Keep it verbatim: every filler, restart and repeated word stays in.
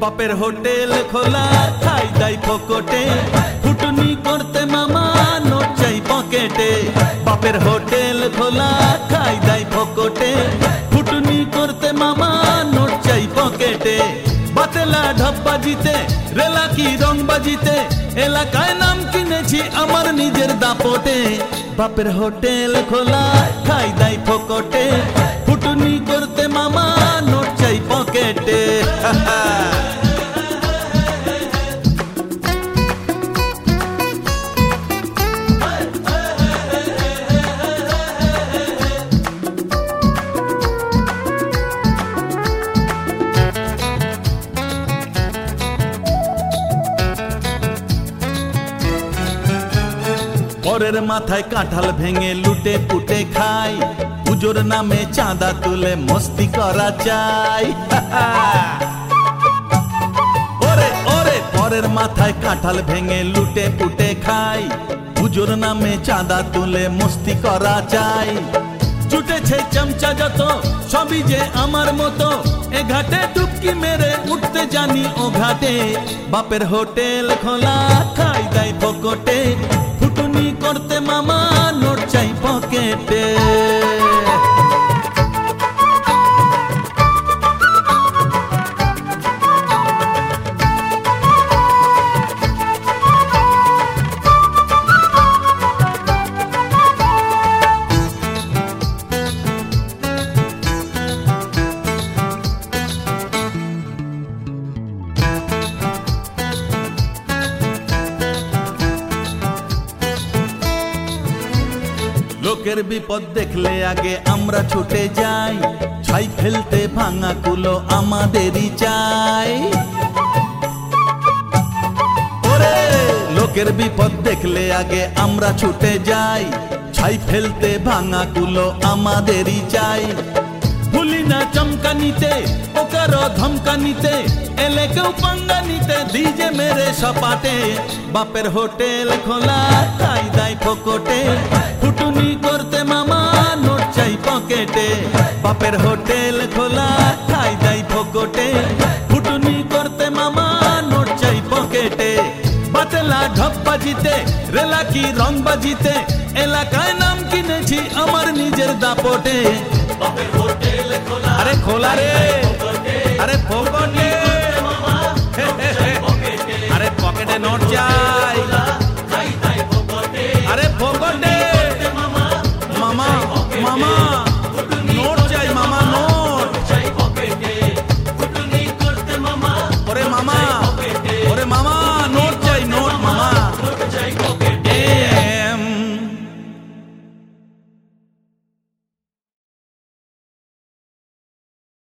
বাপের হোটেল খোলা খাই দাই ফকটে ফুটুনি করতে মামা নোট চাই পকেটে বাপের হোটেল খোলা খাই দাই ফকটে ফুটুনি করতে মামা নোট চাই পকেটে বাতেলা ঢপ বাজিতে রেলা কি রং বাজিতে এলাকায় নাম কিনেছি আমার নিজের দাপটে বাপের হোটেল খোলা খাই দাই ফকটে ফুটুনি করতে মামা নোট চাই পকেটে পরের মাথায় কাঁঠাল ভেঙে লুটে পুটে খাই পুজোর নামে চাঁদা তুলে মস্তি করা চাই ওরে ওরে পরের মাথায় কাঁঠাল ভেঙে লুটে পুটে খাই পুজোর নামে চাঁদা তুলে মস্তি করা চাই ছুটেছে চামচা যত সবই যে আমার মতো এ ঘাটে ডুবকি মেরে উঠতে জানি ও ঘাটে বাপের হোটেল খোলা খাই দাই ফকটে ফুটুনি করতে মামা নোট চাই পকেটে লোকের বিপদ দেখলে আগে আমরা ছুটে যাই ছাই ফেলতে ভাঙা কুলো আমাদেরই চাই ওরে লোকের বিপদ দেখলে আগে আমরা ছুটে যাই ছাই ফেলতে ভাঙা কুলো আমাদেরই চাই ভুলি না চমকানিতে ওকারো ধমকানিতে এলে কেউ পাঙ্গা নিতে দিজে মেরে সপাটে বাপের হোটেল খোলা খাই দাই ফকটে ফুটুনি করতে মামা নোট চাই পকেটে বাপের হোটেল খোলা খাই দাই ফকটে ফুটুনি করতে মামা নোট চাই পকেটে বাতেলা ঢপ বাজিতে রেলা কি রং বাজিতে এলাকায় নাম কিনেছি আমার নিজের দাপটে আরে খোলা রে আরে